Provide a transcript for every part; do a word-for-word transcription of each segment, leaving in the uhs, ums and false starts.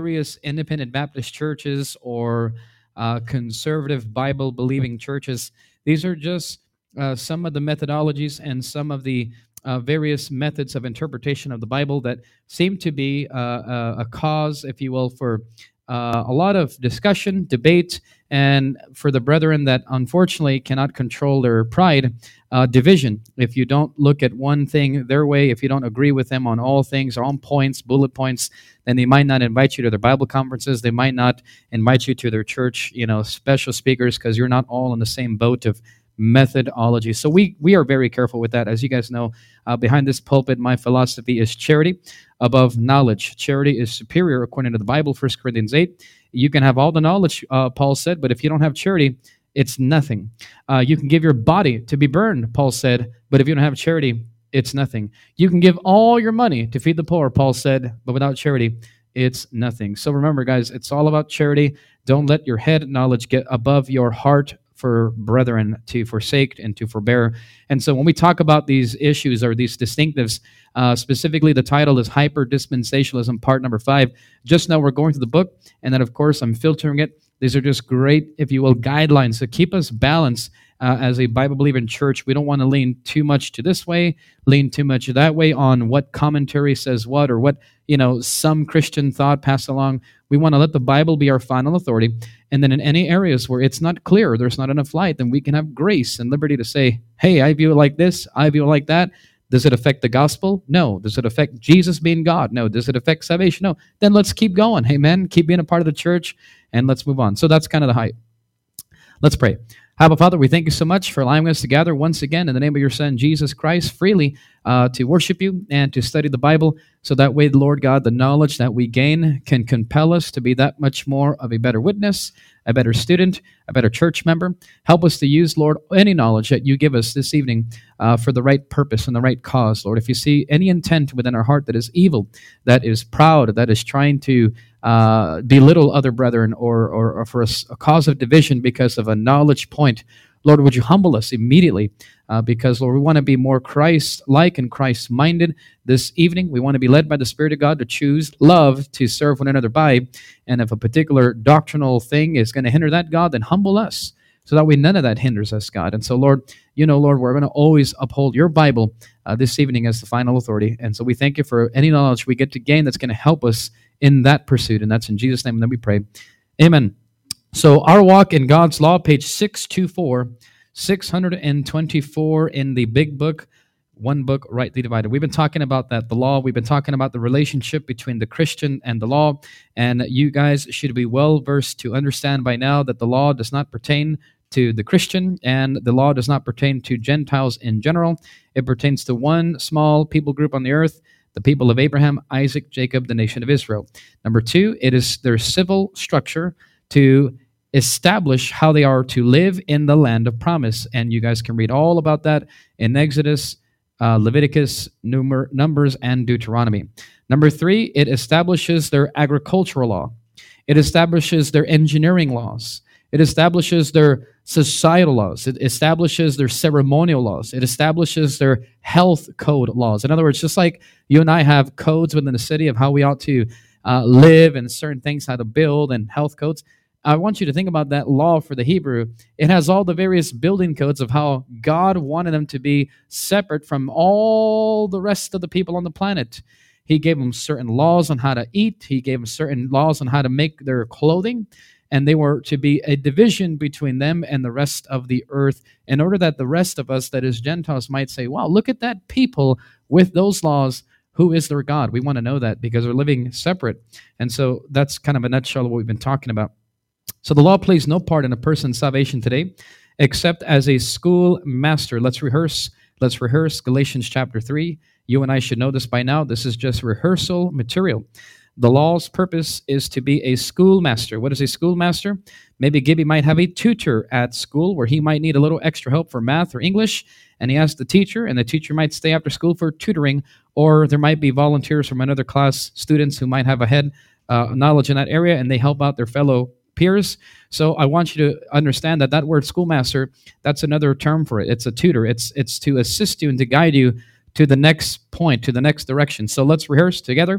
various independent Baptist churches or uh, conservative Bible believing churches. These are just uh, some of the methodologies and some of the uh, various methods of interpretation of the Bible that seem to be uh, a, a cause, if you will, for uh, a lot of discussion, debate, and for the brethren that unfortunately cannot control their pride, uh, division. If you don't look at one thing their way, if you don't agree with them on all things or on points, bullet points, then they might not invite you to their Bible conferences. They might not invite you to their church, you know, special speakers, because you're not all in the same boat of methodology. So we we are very careful with that. As you guys know, uh, behind this pulpit, my philosophy is charity above knowledge. Charity is superior according to the Bible, First Corinthians eight. You can have all the knowledge, uh, Paul said, but if you don't have charity, it's nothing. Uh, you can give your body to be burned, Paul said, but if you don't have charity, it's nothing. You can give all your money to feed the poor, Paul said, but without charity, it's nothing. So remember, guys, it's all about charity. Don't let your head knowledge get above your heart for brethren to forsake and to forbear. And so when we talk about these issues or these distinctives, uh, specifically the title is Hyper-Dispensationalism, part number five. Just know we're going through the book, and then, of course, I'm filtering it. These are just great, if you will, guidelines to keep us balanced uh, as a Bible-believing church. We don't want to lean too much to this way, lean too much that way on what commentary says what, or what, you know, some Christian thought passed along. We want to let the Bible be our final authority. And then in any areas where it's not clear, there's not enough light, then we can have grace and liberty to say, hey, I view it like this, I view it like that. Does it affect the gospel? No. Does it affect Jesus being God? No. Does it affect salvation? No. Then let's keep going. Amen. Keep being a part of the church, and let's move on. So that's kind of the height. Let's pray. Abba, Father, we thank you so much for allowing us to gather once again in the name of your Son, Jesus Christ, freely uh, to worship you and to study the Bible, so that way, Lord God, the knowledge that we gain can compel us to be that much more of a better witness, a better student, a better church member. Help us to use, Lord, any knowledge that you give us this evening uh, for the right purpose and the right cause, Lord. If you see any intent within our heart that is evil, that is proud, that is trying to uh, belittle other brethren, or, or, or for a, a cause of division because of a knowledge point, Lord, would you humble us immediately? Uh, because, Lord, we want to be more Christ-like and Christ-minded this evening. We want to be led by the Spirit of God to choose love to serve one another by. And if a particular doctrinal thing is going to hinder that, God, then humble us, so that way none of that hinders us, God. And so, Lord, you know, Lord, we're going to always uphold your Bible uh, this evening as the final authority. And so we thank you for any knowledge we get to gain that's going to help us in that pursuit. And that's in Jesus' name that we pray. Amen. So our walk in God's law, page six twenty-four, six twenty-four in the big book, one book rightly divided. We've been talking about that, the law. We've been talking about the relationship between the Christian and the law. And you guys should be well versed to understand by now that the law does not pertain to the Christian, and the law does not pertain to Gentiles in general. It pertains to one small people group on the earth, the people of Abraham, Isaac, Jacob, the nation of Israel. Number two, it is their civil structure to establish how they are to live in the land of promise. And you guys can read all about that in Exodus, uh, Leviticus, Numer, Numbers, and Deuteronomy. Number three, it establishes their agricultural law. It establishes their engineering laws. It establishes their societal laws. It establishes their ceremonial laws. It establishes their health code laws. In other words, just like you and I have codes within the city of how we ought to uh, live and certain things, how to build and health codes, I want you to think about that law for the Hebrew. It has all the various building codes of how God wanted them to be separate from all the rest of the people on the planet. He gave them certain laws on how to eat. He gave them certain laws on how to make their clothing. And they were to be a division between them and the rest of the earth, in order that the rest of us, that is Gentiles, might say, wow, look at that people with those laws. Who is their God? We want to know that because they're living separate. And so that's kind of a nutshell of what we've been talking about. So the law plays no part in a person's salvation today, except as a school master. Let's rehearse. Let's rehearse Galatians chapter three. You and I should know this by now. This is just rehearsal material. The law's purpose is to be a schoolmaster. What is a schoolmaster? Maybe Gibby might have a tutor at school where he might need a little extra help for math or English, and he asks the teacher, and the teacher might stay after school for tutoring, or there might be volunteers from another class, students who might have a head uh, knowledge in that area, and they help out their fellow peers. So I want you to understand that that word schoolmaster, that's another term for it. It's a tutor. It's it's to assist you and to guide you to the next point, to the next direction. So let's rehearse together.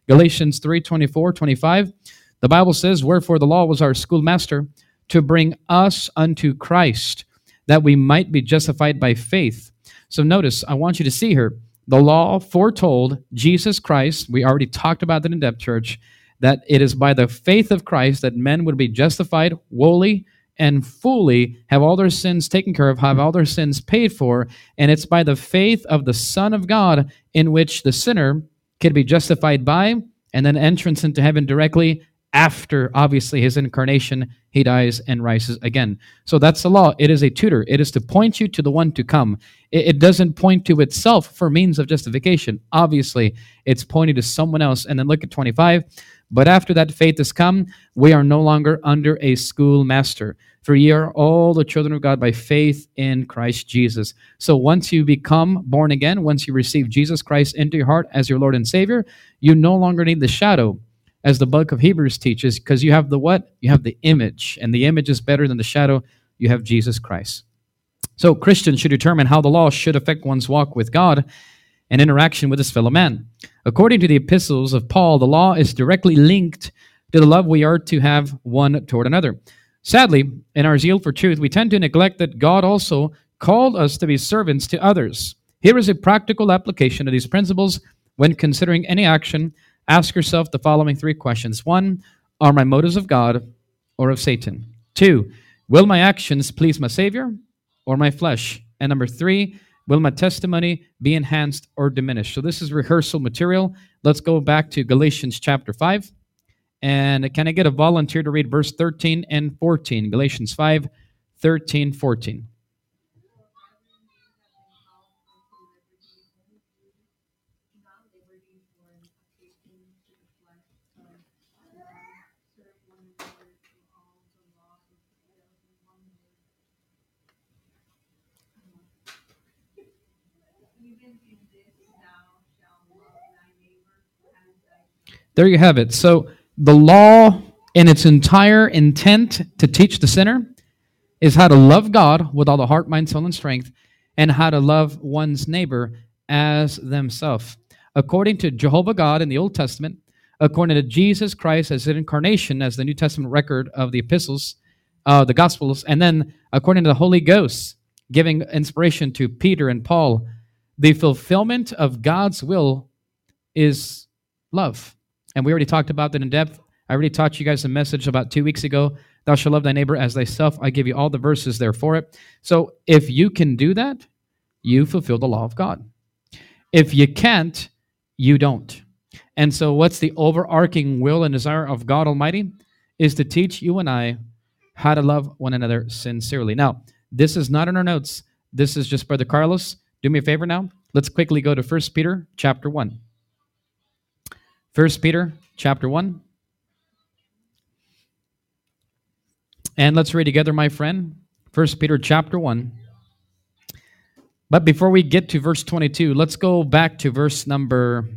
Galatians three twenty-four, twenty-five. The Bible says, wherefore the law was our schoolmaster to bring us unto Christ, that we might be justified by faith. So notice, I want you to see here, the law foretold Jesus Christ. We already talked about that in depth, church, that it is by the faith of Christ that men would be justified wholly and fully, have all their sins taken care of, have all their sins paid for, and it's by the faith of the Son of God in which the sinner can be justified by, and then entrance into heaven directly after, obviously, his incarnation, he dies and rises again. So that's the law. It is a tutor. It is to point you to the one to come. It, it doesn't point to itself for means of justification. Obviously, it's pointing to someone else. And then look at twenty-five. But after that faith has come, we are no longer under a schoolmaster. For ye are all the children of God by faith in Christ Jesus. So once you become born again, once you receive Jesus Christ into your heart as your Lord and Savior, you no longer need the shadow, as the book of Hebrews teaches, because you have the what? You have the image, and the image is better than the shadow. You have Jesus Christ. So Christians should determine how the law should affect one's walk with God and interaction with his fellow man. According to the epistles of Paul, the law is directly linked to the love we are to have one toward another. Sadly, in our zeal for truth, we tend to neglect that God also called us to be servants to others. Here is a practical application of these principles when considering any action. Ask yourself the following three questions. One, are my motives of God or of Satan? Two, will my actions please my Savior or my flesh? And number three, will my testimony be enhanced or diminished? So this is rehearsal material. Let's go back to Galatians chapter five. And can I get a volunteer to read verse thirteen and fourteen? Galatians five, thirteen, fourteen. There you have it. So the law in its entire intent to teach the sinner is how to love God with all the heart, mind, soul, and strength, and how to love one's neighbor as themselves. According to Jehovah God in the Old Testament, according to Jesus Christ as an incarnation, as the New Testament record of the epistles, uh, the Gospels, and then according to the Holy Ghost, giving inspiration to Peter and Paul, the fulfillment of God's will is love. And we already talked about that in depth. I already taught you guys a message about two weeks ago. Thou shalt love thy neighbor as thyself. I give you all the verses there for it. So if you can do that, you fulfill the law of God. If you can't, you don't. And so what's the overarching will and desire of God Almighty? Is to teach you and I how to love one another sincerely. Now, this is not in our notes. This is just Brother Carlos. Do me a favor now. Let's quickly go to First Peter chapter one. First Peter chapter one. And let's read together, my friend. First Peter chapter one. But before we get to verse twenty-two, let's go back to verse number...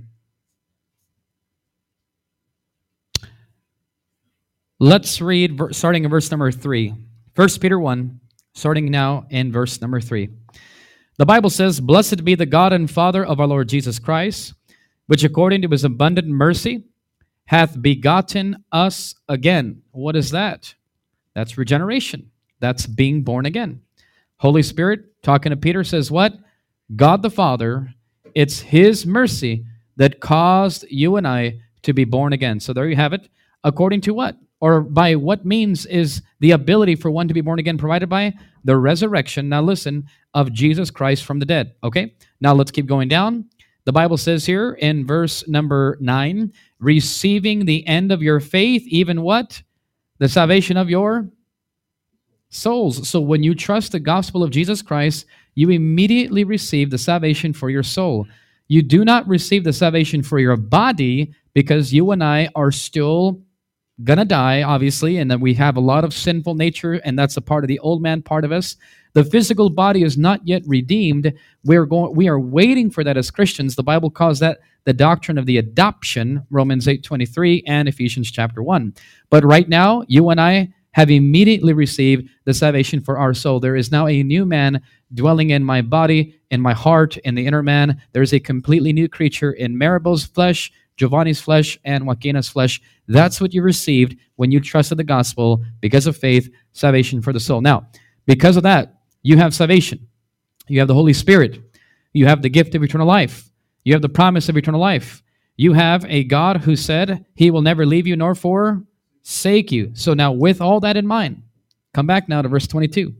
Let's read starting in verse number three. First Peter one, starting now in verse number three. The Bible says, Blessed be the God and Father of our Lord Jesus Christ, which according to his abundant mercy hath begotten us again. What is that? That's regeneration. That's being born again. Holy Spirit, talking to Peter, says what? God the Father, it's his mercy that caused you and I to be born again. So there you have it. According to what? Or by what means is the ability for one to be born again provided by? The resurrection, now listen, of Jesus Christ from the dead. Okay? Now let's keep going down. The Bible says here in verse number nine, receiving the end of your faith, even what? The salvation of your souls. So when you trust the gospel of Jesus Christ, you immediately receive the salvation for your soul. You do not receive the salvation for your body because you and I are still gonna die, obviously, and then we have a lot of sinful nature, and that's a part of the old man part of us. The physical body is not yet redeemed. We're going, we are waiting for that as Christians. The Bible calls that the doctrine of the adoption, Romans eight twenty-three and Ephesians chapter one. But right now, you and I have immediately received the salvation for our soul. There is now a new man dwelling in my body, in my heart, in the inner man. There is a completely new creature in Maribel's flesh, Giovanni's flesh and Joaquina's flesh. That's what you received when you trusted the gospel because of faith, salvation for the soul. Now, because of that, you have salvation. You have the Holy Spirit. You have the gift of eternal life. You have the promise of eternal life. You have a God who said he will never leave you nor forsake you. So now with all that in mind, come back now to verse twenty-two.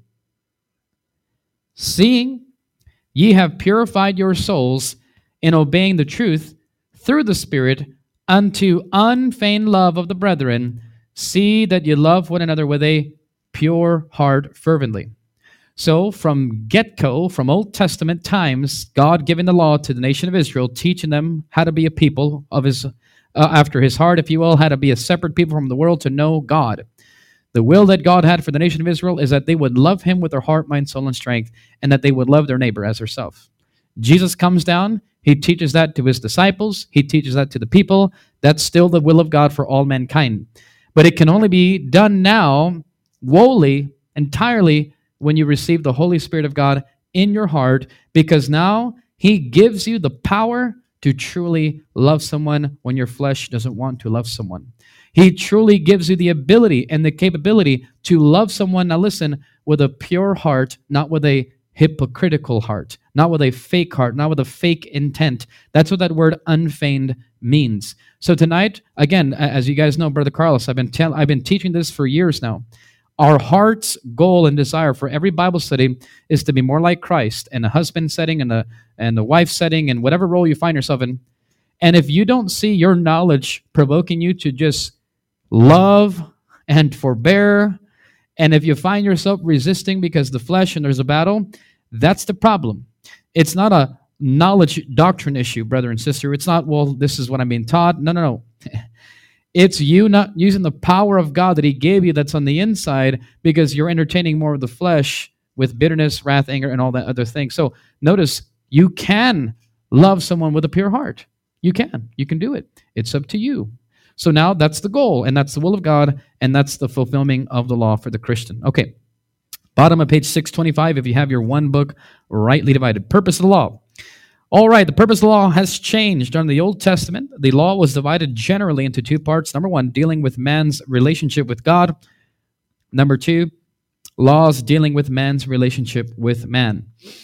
Seeing ye have purified your souls in obeying the truth through the Spirit unto unfeigned love of the brethren, see that ye love one another with a pure heart fervently. So from get-go, from Old Testament times, God giving the law to the nation of Israel, teaching them how to be a people of his, uh, after his heart, if you will, how to be a separate people from the world to know God. The will that God had for the nation of Israel is that they would love him with their heart, mind, soul, and strength, and that they would love their neighbor as herself. Jesus comes down. He teaches that to his disciples. He teaches that to the people. That's still the will of God for all mankind. But it can only be done now, wholly, entirely, when you receive the Holy Spirit of God in your heart, because now he gives you the power to truly love someone when your flesh doesn't want to love someone. He truly gives you the ability and the capability to love someone, now listen, with a pure heart, not with a hypocritical heart, not with a fake heart, not with a fake intent. That's what that word unfeigned means. So tonight, again, as you guys know, Brother Carlos, I've been tell- I've been teaching this for years now. Our heart's goal and desire for every Bible study is to be more like Christ in a husband setting and a and the wife setting and whatever role you find yourself in. And if you don't see your knowledge provoking you to just love and forbear, and if you find yourself resisting because the flesh and there's a battle, that's the problem. It's not a knowledge doctrine issue, brother and sister. It's not, well, this is what I'm being taught. No, no, no. It's you not using the power of God that he gave you that's on the inside because you're entertaining more of the flesh with bitterness, wrath, anger, and all that other thing. So notice, you can love someone with a pure heart. You can. You can do it. It's up to you. So now that's the goal, and that's the will of God, and that's the fulfilling of the law for the Christian. Okay. Bottom of page six twenty-five, if you have your one book rightly divided. Purpose of the law. All right, the purpose of the law has changed. Under the Old Testament, the law was divided generally into two parts. Number one, dealing with man's relationship with God. Number two, laws dealing with man's relationship with man.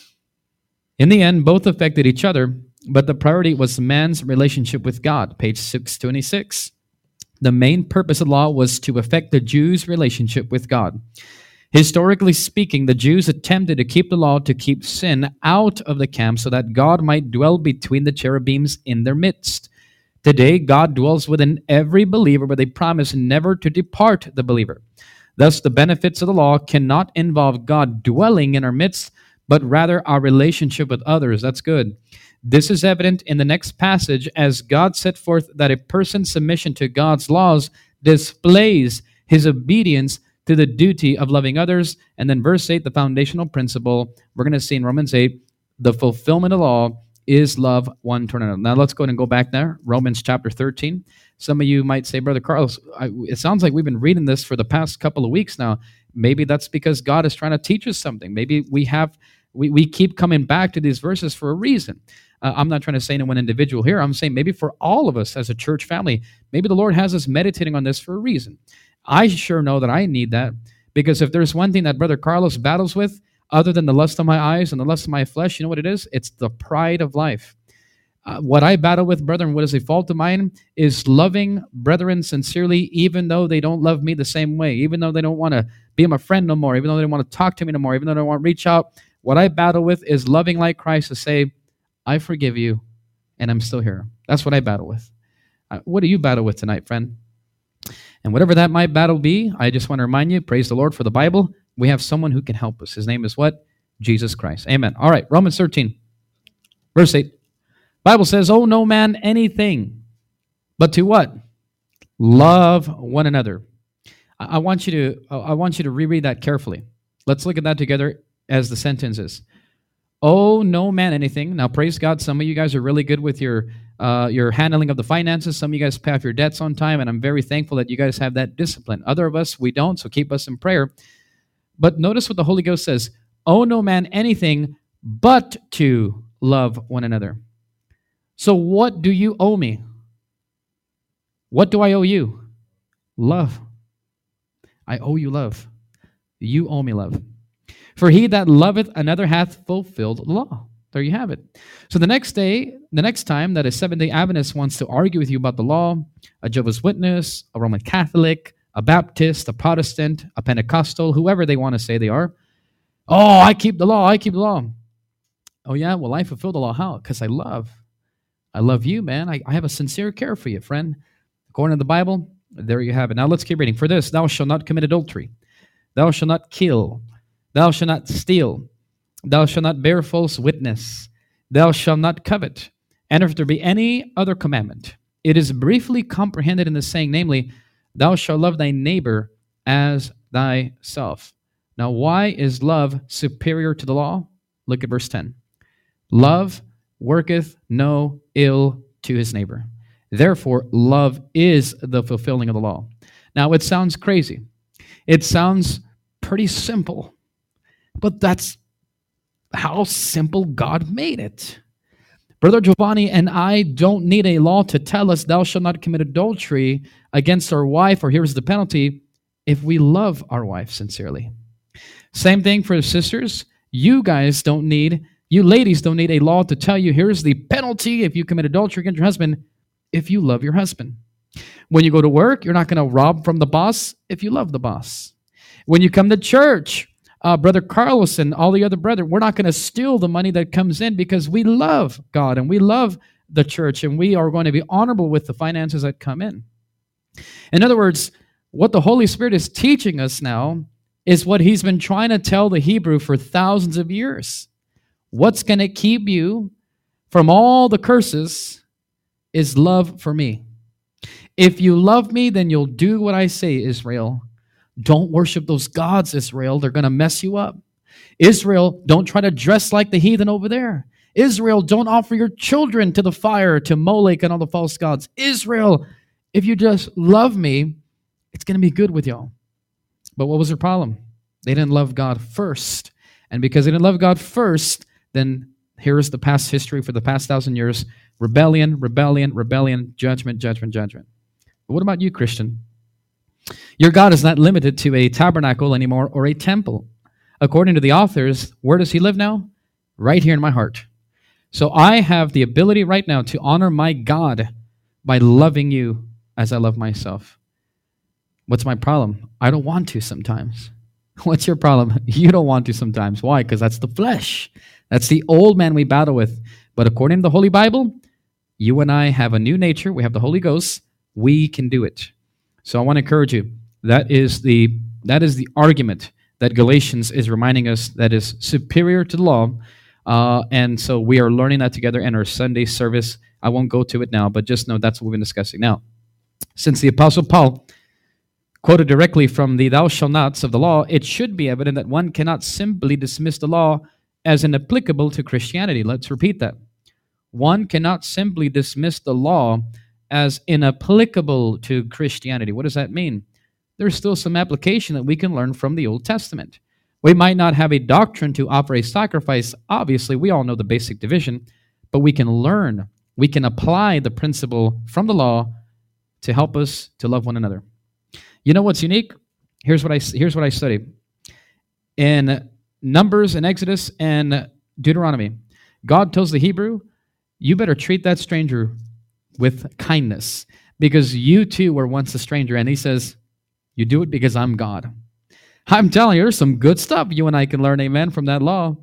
In the end, both affected each other, but the priority was man's relationship with God. Page six twenty-six. The main purpose of the law was to affect the Jews' relationship with God. Historically speaking, the Jews attempted to keep the law to keep sin out of the camp so that God might dwell between the cherubims in their midst. Today, God dwells within every believer with a promise never to depart the believer. Thus, the benefits of the law cannot involve God dwelling in our midst, but rather our relationship with others. That's good. This is evident in the next passage as God set forth that a person's submission to God's laws displays his obedience to the duty of loving others. And then verse eight, the foundational principle, we're going to see in Romans eight, the fulfillment of the law is love one to another. Now let's go ahead and go back there, Romans chapter thirteen. Some of you might say, Brother Carlos, I, it sounds like we've been reading this for the past couple of weeks now. Maybe that's because God is trying to teach us something. Maybe we have, we, we keep coming back to these verses for a reason. Uh, I'm not trying to say any one individual here. I'm saying maybe for all of us as a church family, maybe the Lord has us meditating on this for a reason. I sure know that I need that, because if there's one thing that Brother Carlos battles with, other than the lust of my eyes and the lust of my flesh, you know what it is? It's the pride of life. Uh, what I battle with, brethren, what is a fault of mine, is loving brethren sincerely, even though they don't love me the same way, even though they don't want to be my friend no more, even though they don't want to talk to me no more, even though they don't want to reach out. What I battle with is loving like Christ, to say, I forgive you, and I'm still here. That's what I battle with. Uh, what do you battle with tonight, friend? And whatever that might battle be, I just want to remind you, praise the Lord for the Bible. We have someone who can help us. His name is what? Jesus Christ. Amen. All right, Romans thirteen, verse eight. Bible says, owe no man anything, but to what? Love one another. I, I want you to I want you to reread that carefully. Let's look at that together as the sentence is. Owe no man anything. Now, praise God, some of you guys are really good with your uh, your handling of the finances. Some of you guys pay off your debts on time, and I'm very thankful that you guys have that discipline. Other of us, we don't, so keep us in prayer. But notice what the Holy Ghost says. Owe no man anything but to love one another. So what do you owe me? What do I owe you? Love. I owe you love. You owe me love. For he that loveth another hath fulfilled the law. There you have it. So the next day, the next time that a Seventh-day Adventist wants to argue with you about the law, a Jehovah's Witness, a Roman Catholic, a Baptist, a Protestant, a Pentecostal, whoever they want to say they are, oh, I keep the law, I keep the law. Oh yeah, well, I fulfill the law. How? Because I love. I love you, man. I, I have a sincere care for you, friend. According to the Bible, there you have it. Now let's keep reading. For this, thou shalt not commit adultery. Thou shalt not kill. Thou shalt not steal. Thou shalt not bear false witness. Thou shalt not covet. And if there be any other commandment, it is briefly comprehended in the saying, namely, thou shalt love thy neighbor as thyself. Now, why is love superior to the law? Look at verse ten. Love worketh no ill to his neighbor. Therefore, love is the fulfilling of the law. Now, it sounds crazy. It sounds pretty simple, but that's how simple God made it. Brother Giovanni and I don't need a law to tell us thou shalt not commit adultery against our wife, or here's the penalty, if we love our wife sincerely. Same thing for the sisters. You guys don't need, you ladies don't need a law to tell you here's the penalty if you commit adultery against your husband if you love your husband. When you go to work, you're not going to rob from the boss if you love the boss. When you come to church, uh, Brother Carlos and all the other brethren, we're not going to steal the money that comes in because we love God and we love the church and we are going to be honorable with the finances that come in. In other words, what the Holy Spirit is teaching us now is what he's been trying to tell the Hebrew for thousands of years. What's going to keep you from all the curses is love for me. If you love me, then you'll do what I say, Israel. Don't worship those gods, Israel. They're going to mess you up. Israel, don't try to dress like the heathen over there. Israel, don't offer your children to the fire, to Molech and all the false gods. Israel, if you just love me, it's going to be good with y'all. But what was their problem? They didn't love God first. And because they didn't love God first, then here's the past history for the past thousand years. Rebellion, rebellion, rebellion, judgment, judgment, judgment. But what about you, Christian? Your God is not limited to a tabernacle anymore or a temple. According to the authors, where does he live now? Right here in my heart. So I have the ability right now to honor my God by loving you as I love myself. What's my problem? I don't want to sometimes. What's your problem? You don't want to sometimes. Why? Because that's the flesh. That's the old man we battle with. But according to the Holy Bible, you and I have a new nature. We have the Holy Ghost. We can do it. So I want to encourage you. That is the that is the argument that Galatians is reminding us that is superior to the law. Uh, and so we are learning that together in our Sunday service. I won't go to it now, but just know that's what we've been discussing. Now, since the Apostle Paul quoted directly from the thou shalt nots of the law, it should be evident that one cannot simply dismiss the law as inapplicable to Christianity. Let's repeat that. One cannot simply dismiss the law as inapplicable to Christianity. What does that mean? There's still some application that we can learn from the Old Testament. We might not have a doctrine to offer a sacrifice. Obviously, we all know the basic division, but we can learn, we can apply the principle from the law to help us to love one another. You know what's unique? Here's what I here's what I studied. In Numbers and Exodus and Deuteronomy, God tells the Hebrew, you better treat that stranger with kindness because you too were once a stranger. And he says, you do it because I'm God. I'm telling you, there's some good stuff you and I can learn, amen, from that law.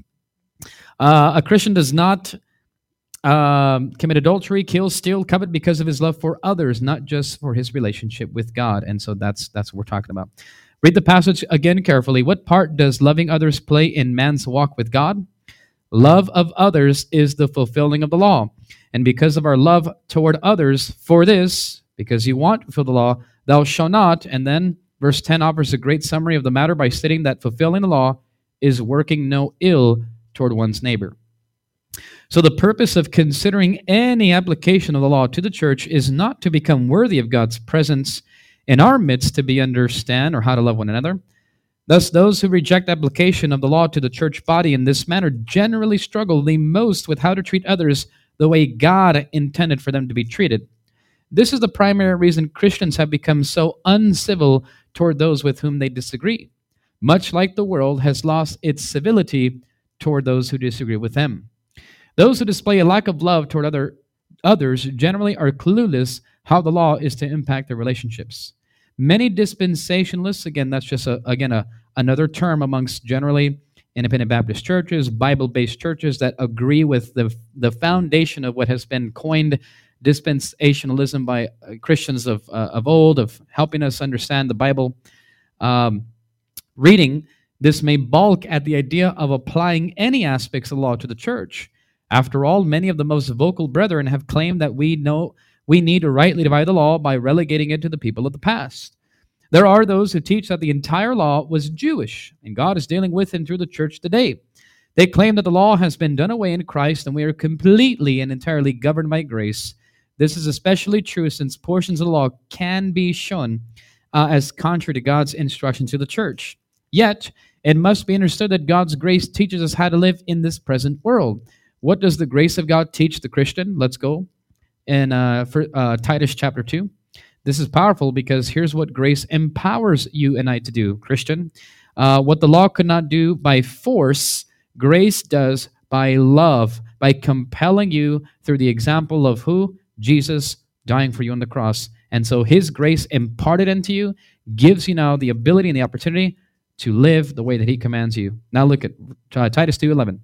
Uh, a Christian does not um, commit adultery, kill, steal, covet because of his love for others, not just for his relationship with God. And so that's that's what we're talking about. Read the passage again carefully. What part does loving others play in man's walk with God? Love of others is the fulfilling of the law. And because of our love toward others, for this, because you want to fulfill the law, thou shalt not. And then verse ten offers a great summary of the matter by stating that fulfilling the law is working no ill toward one's neighbor. So the purpose of considering any application of the law to the church is not to become worthy of God's presence in our midst to be understand or how to love one another. Thus, those who reject application of the law to the church body in this manner generally struggle the most with how to treat others the way God intended for them to be treated. This is the primary reason Christians have become so uncivil toward those with whom they disagree, much like the world has lost its civility toward those who disagree with them. Those who display a lack of love toward other others generally are clueless how the law is to impact their relationships. Many dispensationalists, again, that's just a, again a, another term amongst generally independent Baptist churches, Bible-based churches that agree with the the foundation of what has been coined dispensationalism by uh, Christians of uh, of old, of helping us understand the Bible. Um, reading this may balk at the idea of applying any aspects of the law to the church. After all, many of the most vocal brethren have claimed that we know we need to rightly divide the law by relegating it to the people of the past. There are those who teach that the entire law was Jewish, and God is dealing with and through the church today. They claim that the law has been done away in Christ, and we are completely and entirely governed by grace. This is especially true since portions of the law can be shown uh, as contrary to God's instruction to the church. Yet, it must be understood that God's grace teaches us how to live in this present world. What does the grace of God teach the Christian? Let's go in uh, for, uh, Titus chapter two. This is powerful because here's what grace empowers you and I to do, Christian. Uh, what the law could not do by force, grace does by love, by compelling you through the example of who? Jesus dying for you on the cross. And so his grace imparted into you gives you now the ability and the opportunity to live the way that he commands you. Now look at uh, Titus two eleven.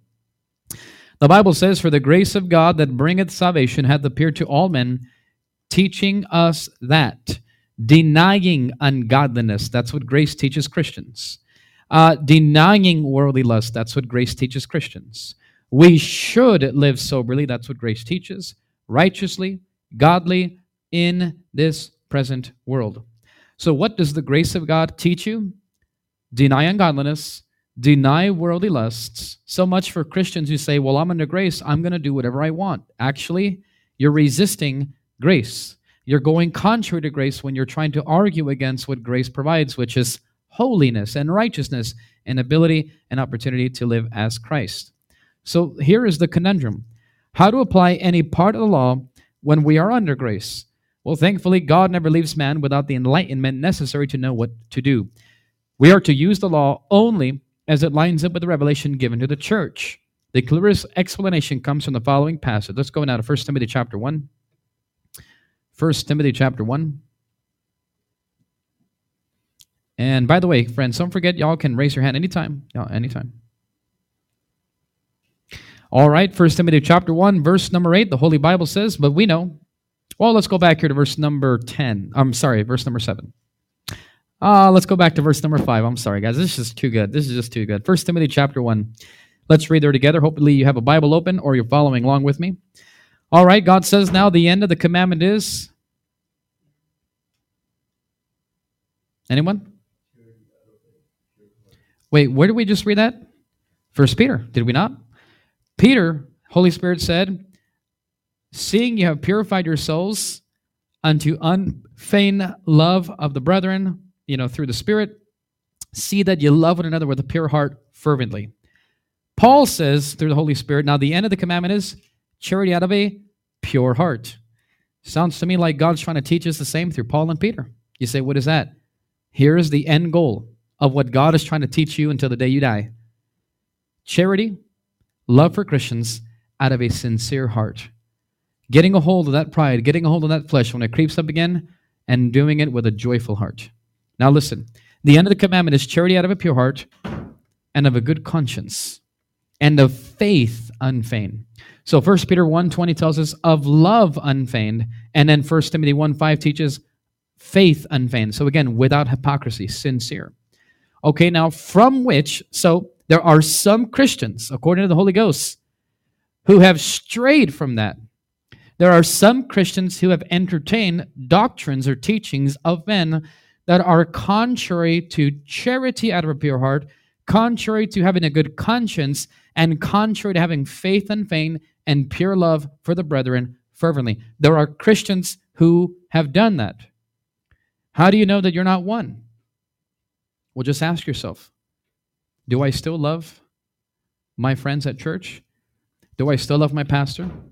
The Bible says, "For the grace of God that bringeth salvation hath appeared to all men, teaching us that, denying ungodliness," that's what grace teaches Christians. Uh, denying worldly lust, that's what grace teaches Christians. We should live soberly, that's what grace teaches, righteously, godly, in this present world. So what does the grace of God teach you? Deny ungodliness, deny worldly lusts. So much for Christians who say, well, I'm under grace, I'm going to do whatever I want. Actually, you're resisting grace. You're going contrary to grace when you're trying to argue against what grace provides, which is holiness and righteousness and ability and opportunity to live as Christ. So here is the conundrum. How to apply any part of the law when we are under grace? Well, thankfully, God never leaves man without the enlightenment necessary to know what to do. We are to use the law only as it lines up with the revelation given to the church. The clearest explanation comes from the following passage. Let's go now to First Timothy chapter one. First Timothy chapter one. And by the way, friends, don't forget, y'all can raise your hand anytime. Y'all, anytime. All right, First Timothy chapter one, verse number eight, the Holy Bible says, but we know. Well, let's go back here to verse number ten. I'm sorry, verse number seven. Uh, let's go back to verse number five. I'm sorry, guys. This is just too good. This is just too good. First Timothy chapter one. Let's read there together. Hopefully you have a Bible open or you're following along with me. All right, God says now the end of the commandment is... Anyone? Wait, where did we just read that? First Peter, did we not? Peter, Holy Spirit said, seeing you have purified your souls unto unfeigned love of the brethren, you know, through the Spirit, see that you love one another with a pure heart fervently. Paul says through the Holy Spirit, now the end of the commandment is charity out of a pure heart. Sounds to me like God's trying to teach us the same through Paul and Peter. You say, what is that? Here is the end goal of what God is trying to teach you until the day you die. Charity, love for Christians out of a sincere heart. Getting a hold of that pride, getting a hold of that flesh when it creeps up again, and doing it with a joyful heart. Now listen, the end of the commandment is charity out of a pure heart and of a good conscience and of faith unfeigned. So First Peter one twenty tells us of love unfeigned, and then First Timothy one five teaches faith unfeigned. So again, without hypocrisy, sincere. Okay, now from which, so there are some Christians, according to the Holy Ghost, who have strayed from that. There are some Christians who have entertained doctrines or teachings of men that are contrary to charity out of a pure heart, contrary to having a good conscience, and contrary to having faith unfeigned and pure love for the brethren fervently. There are Christians who have done that. How do you know that you're not one? Well, just ask yourself, do I still love my friends at church? Do I still love my pastor?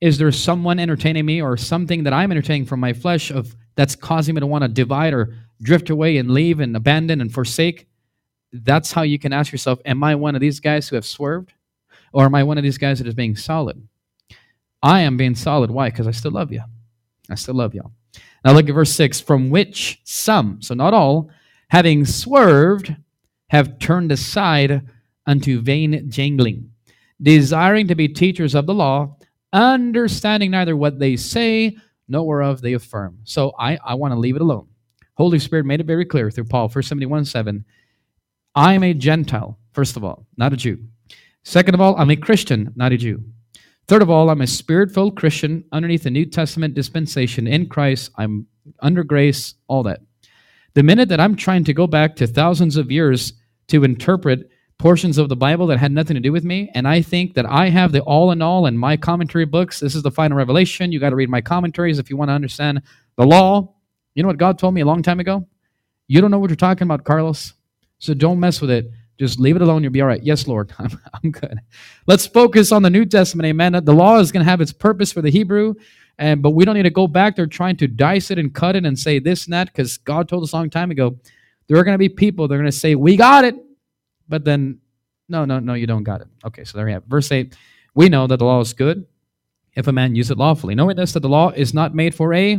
Is there someone entertaining me or something that I'm entertaining from my flesh of that's causing me to want to divide or drift away and leave and abandon and forsake? That's how you can ask yourself, am I one of these guys who have swerved? Or am I one of these guys that is being solid? I am being solid. Why? Because I still love you. I still love y'all. Now look at verse six. From which some, so not all, having swerved, have turned aside unto vain jangling, desiring to be teachers of the law, understanding neither what they say, nor whereof they affirm. So I, I want to leave it alone. Holy Spirit made it very clear through Paul, First Timothy one seven. I am a Gentile, first of all, not a Jew. Second of all, I'm a Christian, not a Jew. Third of all, I'm a Spirit-filled Christian underneath the New Testament dispensation in Christ. I'm under grace, all that. The minute that I'm trying to go back to thousands of years to interpret portions of the Bible that had nothing to do with me, and I think that I have the all-in-all in my commentary books, this is the final revelation, you got to read my commentaries if you want to understand the law. You know what God told me a long time ago? You don't know what you're talking about, Carlos, so don't mess with it. Just leave it alone. You'll be all right. Yes, Lord. I'm, I'm good. Let's focus on the New Testament. Amen. The law is going to have its purpose for the Hebrew, and but we don't need to go back there trying to dice it and cut it and say this and that, because God told us a long time ago, there are going to be people, they're going to say, we got it. But then, no, no, no, you don't got it. Okay, so there you have it. Verse eight, we know that the law is good if a man use it lawfully. Knowing this, that the law is not made for a...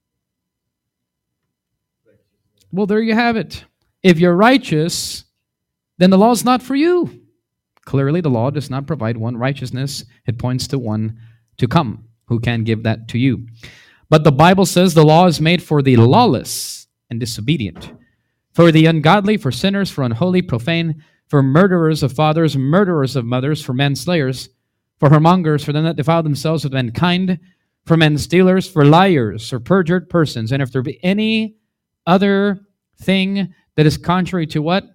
Well, there you have it. If you're righteous, then the law is not for you. Clearly, the law does not provide one righteousness. It points to one to come who can give that to you. But the Bible says the law is made for the lawless and disobedient, for the ungodly, for sinners, for unholy, profane, for murderers of fathers, murderers of mothers, for manslayers, for whoremongers, for them that defile themselves with mankind, for men stealers, for liars, for perjured persons. And if there be any other thing that is contrary to what?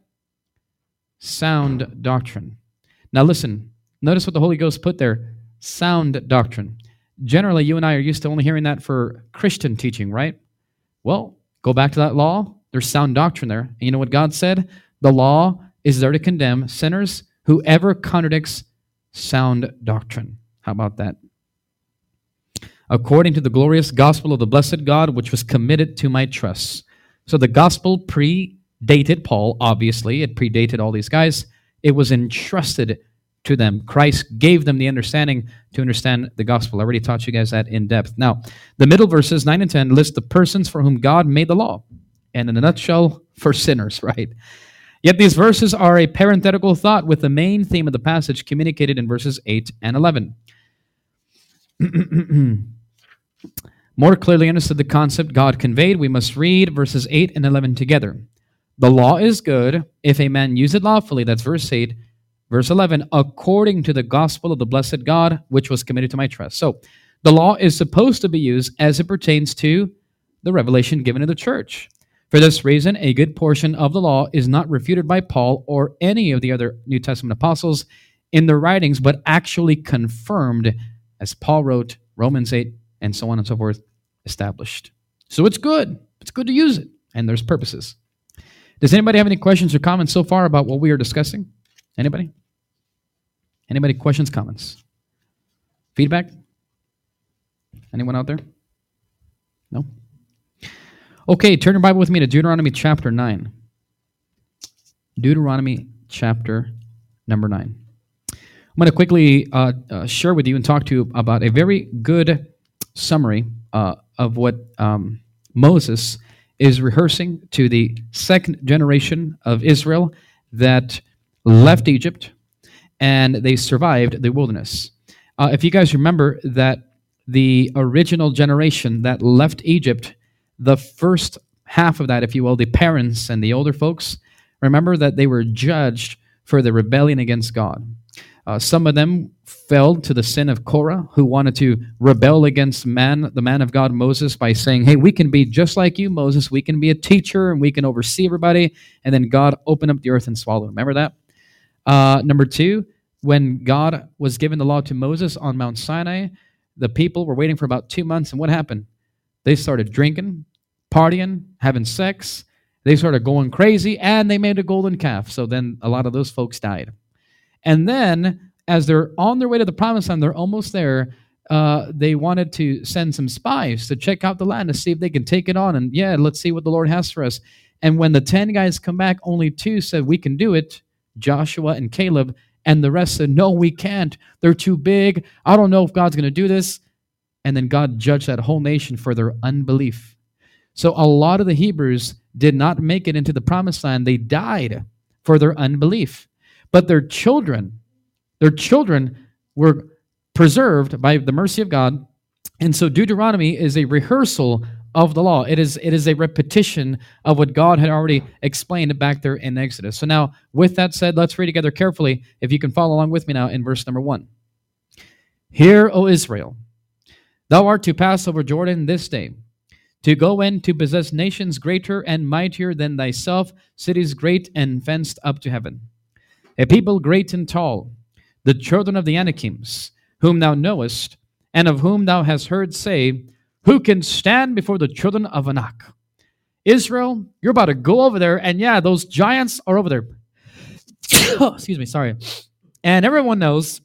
Sound doctrine. Now listen, notice what the Holy Ghost put there. Sound doctrine. Generally, you and I are used to only hearing that for Christian teaching, right? Well, go back to that law. There's sound doctrine there. And you know what God said? The law is there to condemn sinners, whoever contradicts sound doctrine. How about that? According to the glorious gospel of the blessed God, which was committed to my trust. So the gospel predated Paul, obviously. It predated all these guys. It was entrusted to them. Christ gave them the understanding to understand the gospel. I already taught you guys that in depth. Now, the middle verses, nine and ten, list the persons for whom God made the law. And in a nutshell, for sinners, right? Yet these verses are a parenthetical thought with the main theme of the passage communicated in verses eight and eleven. More clearly understood the concept God conveyed, we must read verses eight and eleven together. The law is good if a man use it lawfully. That's verse eight. Verse eleven, according to the gospel of the blessed God, which was committed to my trust. So the law is supposed to be used as it pertains to the revelation given to the church. For this reason, a good portion of the law is not refuted by Paul or any of the other New Testament apostles in their writings, but actually confirmed, as Paul wrote, Romans eight, and so on and so forth, established. So it's good. It's good to use it, and there's purposes. Does anybody have any questions or comments so far about what we are discussing? Anybody? Anybody? Questions, comments? Feedback? Anyone out there? No? Okay, turn your Bible with me to Deuteronomy chapter nine. Deuteronomy chapter number nine. I'm going to quickly uh, uh, share with you and talk to you about a very good summary uh, of what um, Moses is rehearsing to the second generation of Israel that left Egypt and they survived the wilderness. Uh, if you guys remember that the original generation that left Egypt, the first half of that, if you will, the parents and the older folks, remember that they were judged for the rebellion against God. Uh, some of them fell to the sin of Korah, who wanted to rebel against man, the man of God, Moses, by saying, hey, we can be just like you, Moses. We can be a teacher and we can oversee everybody. And then God opened up the earth and swallowed them. Remember that? Uh, number two, when God was given the law to Moses on Mount Sinai, the people were waiting for about two months. And what happened? They started drinking, partying, having sex. They started going crazy, and they made a golden calf. So then a lot of those folks died. And then, as they're on their way to the promised land, they're almost there, uh, they wanted to send some spies to check out the land to see if they can take it on. And yeah, let's see what the Lord has for us. And when the ten guys come back, only two said, we can do it, Joshua and Caleb. And the rest said, no, we can't. They're too big. I don't know if God's going to do this. And then God judged that whole nation for their unbelief. So a lot of the Hebrews did not make it into the promised land. They died for their unbelief. But their children, their children were preserved by the mercy of God. And so Deuteronomy is a rehearsal of the law. It is, it is a repetition of what God had already explained back there in Exodus. So now, with that said, let's read together carefully, if you can follow along with me now in verse number one. Hear, O Israel, thou art to pass over Jordan this day, to go in to possess nations greater and mightier than thyself, cities great and fenced up to heaven. A people great and tall, the children of the Anakims, whom thou knowest, and of whom thou hast heard say, who can stand before the children of Anak? Israel, you're about to go over there, and yeah, those giants are over there. Excuse me, sorry. And everyone knows,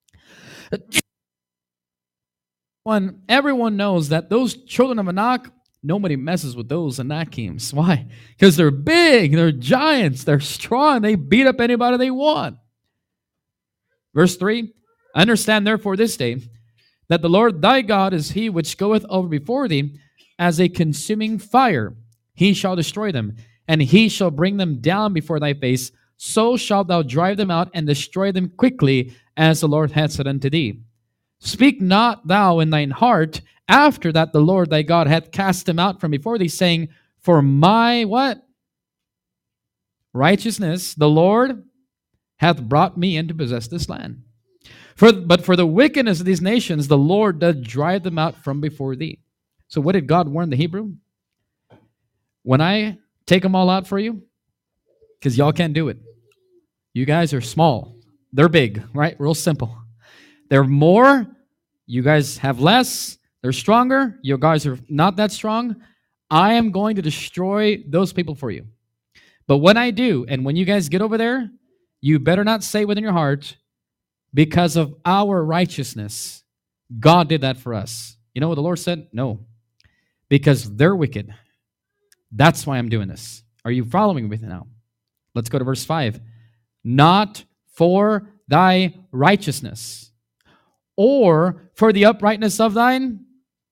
one, everyone knows that those children of Anak, nobody messes with those Anakims. Why? Because they're big, they're giants, they're strong, they beat up anybody they want. Verse three, understand therefore this day that the Lord thy God is he which goeth over before thee as a consuming fire. He shall destroy them, and he shall bring them down before thy face. So shalt thou drive them out and destroy them quickly, as the Lord hath said unto thee. Speak not thou in thine heart after that the Lord thy God hath cast them out from before thee, saying, for my what? Righteousness, the Lord hath brought me in to possess this land. For, but for the wickedness of these nations, the Lord doth drive them out from before thee. So what did God warn the Hebrew? When I take them all out for you, because y'all can't do it. You guys are small. They're big, right? Real simple. They're more. You guys have less. They're stronger. You guys are not that strong. I am going to destroy those people for you. But when I do, and when you guys get over there, you better not say within your heart, because of our righteousness, God did that for us. You know what the Lord said? No. Because they're wicked. That's why I'm doing this. Are you following me now? Let's go to verse five. Not for thy righteousness, or for the uprightness of thine,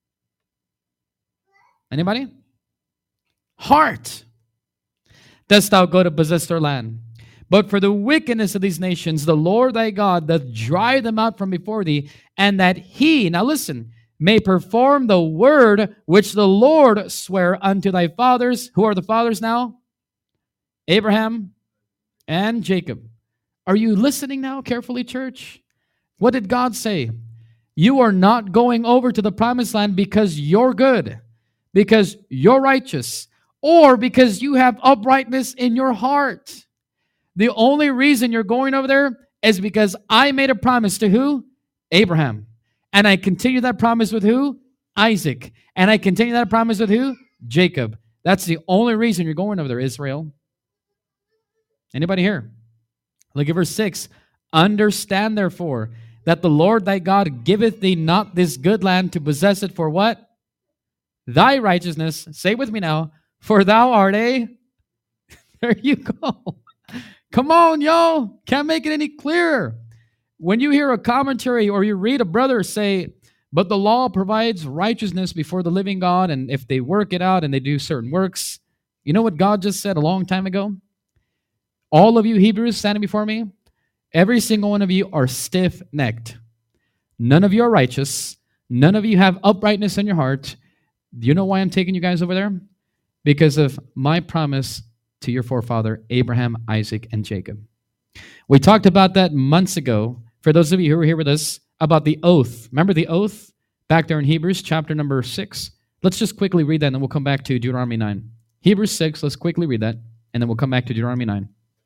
anybody? Heart, dost thou go to possess their land. But for the wickedness of these nations, the Lord thy God doth drive them out from before thee, and that he, now listen, may perform the word which the Lord sware unto thy fathers. Who are the fathers now? Abraham and Jacob. Are you listening now carefully, church? What did God say? You are not going over to the promised land because you're good, because you're righteous, or because you have uprightness in your heart. The only reason you're going over there is because I made a promise to who? Abraham. And I continue that promise with who? Isaac. And I continue that promise with who? Jacob. That's the only reason you're going over there, Israel. Anybody here? Look at verse six. Understand therefore that the Lord thy God giveth thee not this good land to possess it for what? Thy righteousness. Say with me now. For thou art a... There you go. Come on, y'all. Can't make it any clearer. When you hear a commentary or you read a brother say, but the law provides righteousness before the living God, and if they work it out and they do certain works, you know what God just said a long time ago? All of you Hebrews standing before me, every single one of you are stiff-necked. None of you are righteous. None of you have uprightness in your heart. Do you know why I'm taking you guys over there? Because of my promise to your forefather, Abraham, Isaac, and Jacob. We talked about that months ago. For those of you who were here with us, about the oath. Remember the oath back there in Hebrews chapter number six? Let's just quickly read that, and then we'll come back to Deuteronomy nine. Hebrews six, let's quickly read that, and then we'll come back to Deuteronomy nine.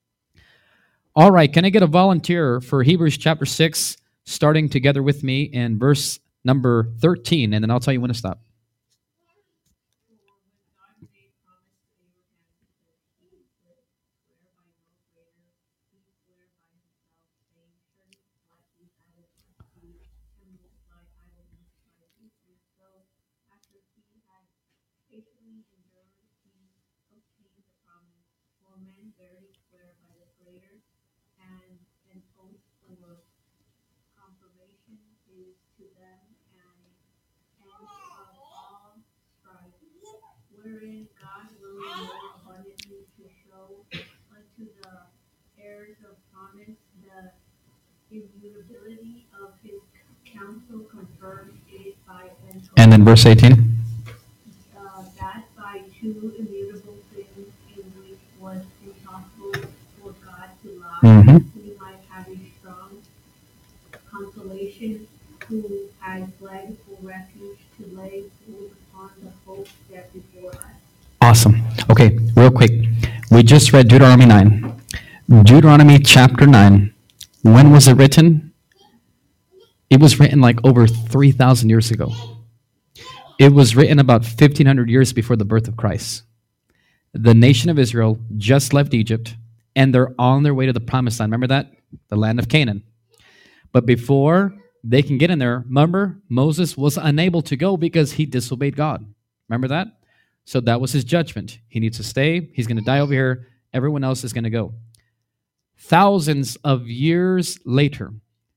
All right, can I get a volunteer for Hebrews chapter six, starting together with me in verse number thirteen, and then I'll tell you when to stop. And then verse eighteen. Mhm. Awesome. Okay, real quick. We just read Deuteronomy nine. Deuteronomy chapter nine. When was it written? It was written like over three thousand years ago. It was written about fifteen hundred years before the birth of Christ. The nation of Israel just left Egypt, and they're on their way to the promised land. Remember that? The land of Canaan. But before they can get in there, remember, Moses was unable to go because he disobeyed God. Remember that? So that was his judgment. He needs to stay. He's going to die over here. Everyone else is going to go. Thousands of years later,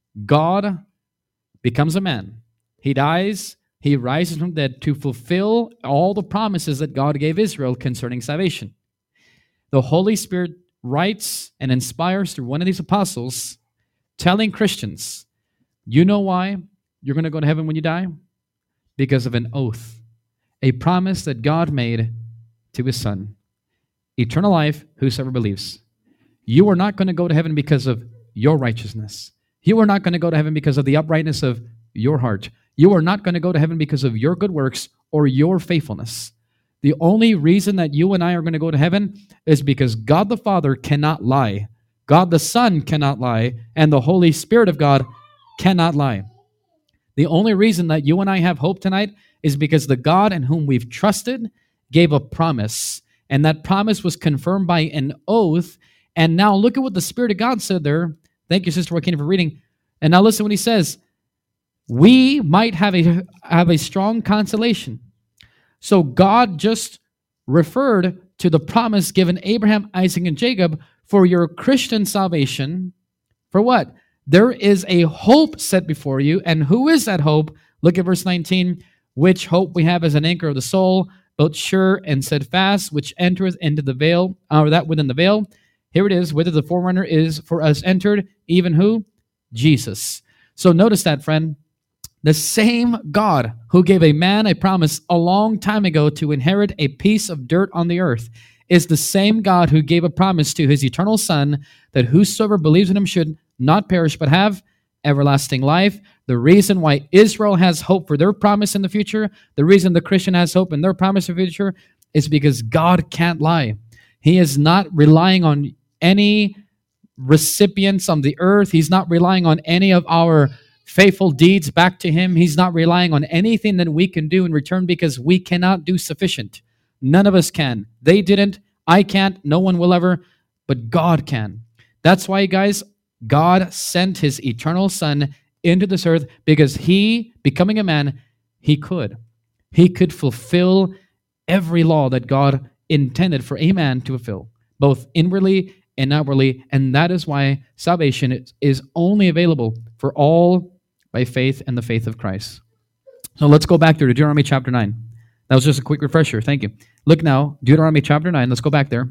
God becomes a man. He dies. He rises from the dead to fulfill all the promises that God gave Israel concerning salvation. The Holy Spirit writes and inspires through one of these apostles, telling Christians, you know why you're going to go to heaven when you die? Because of an oath, a promise that God made to his Son. Eternal life, whosoever believes. You are not going to go to heaven because of your righteousness. You are not going to go to heaven because of the uprightness of your heart. You are not going to go to heaven because of your good works or your faithfulness. The only reason that you and I are going to go to heaven is because God the Father cannot lie. God the Son cannot lie, and the Holy Spirit of God cannot lie. The only reason that you and I have hope tonight is because the God in whom we've trusted gave a promise, and that promise was confirmed by an oath. And now look at what the Spirit of God said there. Thank you, Sister Joaquina, for reading. And now listen what he says. We might have a, have a strong consolation. So God just referred to the promise given Abraham, Isaac, and Jacob for your Christian salvation. For what? There is a hope set before you. And who is that hope? Look at verse nineteen. Which hope we have as an anchor of the soul, both sure and steadfast, which entereth into the veil, or that within the veil. Here it is, whether the forerunner is for us entered, even who? Jesus. So notice that, friend. The same God who gave a man a promise a long time ago to inherit a piece of dirt on the earth is the same God who gave a promise to his eternal Son that whosoever believes in him should not perish but have everlasting life. The reason why Israel has hope for their promise in the future, the reason the Christian has hope in their promise in the future, is because God can't lie. He is not relying on any recipients on the earth. He's not relying on any of our faithful deeds back to him. He's not relying on anything that we can do in return because we cannot do sufficient. None of us can. They didn't. I can't. No one will ever. But God can. That's why, guys, God sent his eternal Son into this earth because he, becoming a man, he could. He could fulfill every law that God intended for a man to fulfill, both inwardly and outwardly. And that is why salvation is only available for all by faith and the faith of Christ. So let's go back there to Deuteronomy chapter nine. That was just a quick refresher. Thank you. Look now, Deuteronomy chapter nine. Let's go back there.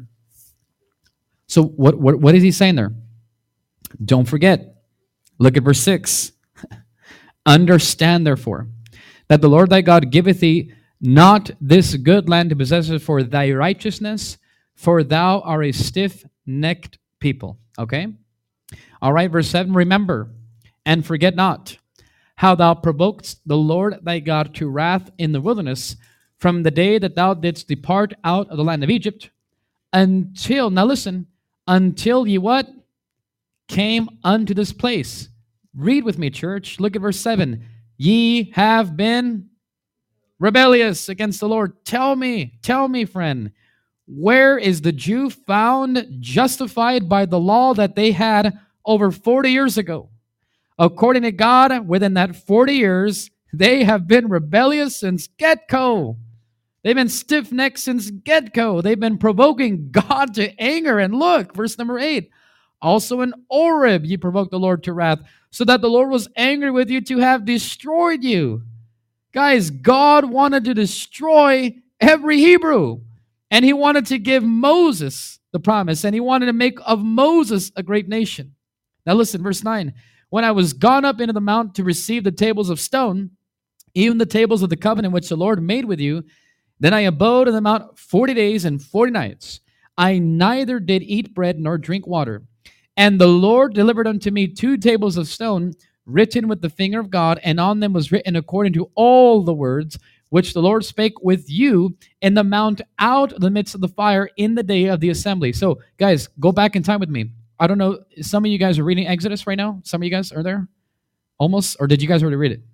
So what, what, what is he saying there? Don't forget. Look at verse six. Understand, therefore, that the Lord thy God giveth thee not this good land to possess it for thy righteousness, for thou art a stiff-necked people. Okay? All right, verse seven. Remember, and forget not, how thou provokedst the Lord thy God to wrath in the wilderness from the day that thou didst depart out of the land of Egypt, until, now listen, until ye what? Came unto this place. Read with me, church. Look at verse seven. Ye have been rebellious against the Lord. Tell me, tell me, friend, where is the Jew found justified by the law that they had over forty years ago? According to God, within that forty years, they have been rebellious since get-go. They've been stiff-necked since get-go. They've been provoking God to anger. And look, verse number eight. Also in Oreb ye provoked the Lord to wrath, so that the Lord was angry with you to have destroyed you. Guys, God wanted to destroy every Hebrew. And he wanted to give Moses the promise. And he wanted to make of Moses a great nation. Now listen, verse nine. When I was gone up into the mount to receive the tables of stone, even the tables of the covenant which the Lord made with you, then I abode in the mount forty days and forty nights. I neither did eat bread nor drink water. And the Lord delivered unto me two tables of stone, written with the finger of God, and on them was written according to all the words which the Lord spake with you in the mount out of the midst of the fire in the day of the assembly. So, guys, go back in time with me. I don't know, some of you guys are reading Exodus right now? Some of you guys are there? Almost? Or did you guys already read it?